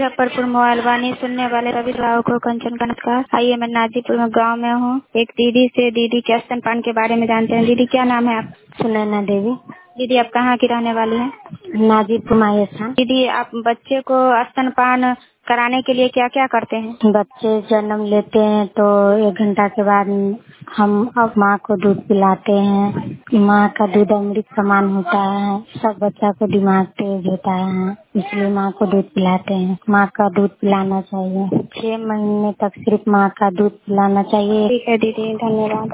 Muzaffarpur mobile वाणी सुनने वाले सभी लोगों को कंचन का नमस्कार। आइए मैं नाजीपुर में गांव में हूँ। एक दीदी से दीदी के स्तनपान के बारे में जानते हैं। दीदी क्या नाम है आप? सुनैना देवी। दीदी आप कहाँ की रहने वाली हैं? नाजीपुर मायस्थान। दीदी आप बच्चे को स्तनपान कराने के लिए क्या क्या करते हैं? बच्चे जन्म लेते हैं तो 1 घंटा के बाद हम माँ को दूध पिलाते हैं। माँ का दूध अमृत समान होता है। सब बच्चा को दिमाग तेज होता है, इसलिए माँ को दूध पिलाते हैं। माँ का दूध पिलाना चाहिए। 6 महीने तक सिर्फ माँ का दूध पिलाना चाहिए। ठीक है दीदी, धन्यवाद।